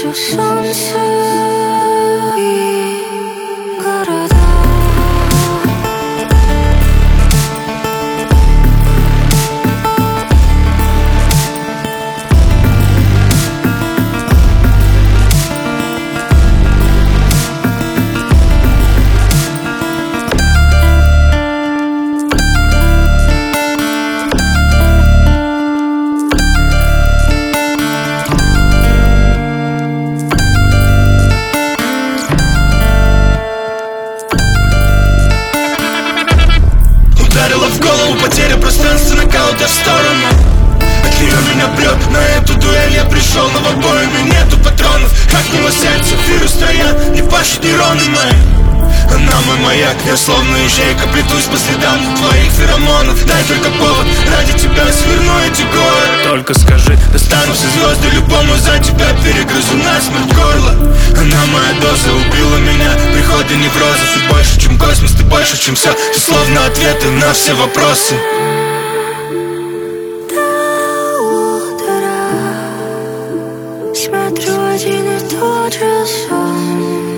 вижу солнце и города. Ударила в голову потеря пространства, нокаута в сторону. От нее меня прет, на эту дуэль я пришел, но в обоими нету патронов. Как сердце, вирус стоят, не пашут нейроны мои. Она мой маяк, я словно ищейка, плетусь по следам твоих феромонов. Дай только повод, ради тебя сверну эти горы. Только скажи, достану все звезды любому, за тебя перегрызу насмерть горло. Она моя доза, убила меня, приходы невроза. Ты больше, чем космос, ты больше, чем все. Ты словно ответы на все вопросы. До утра смотрю один и тот же сон.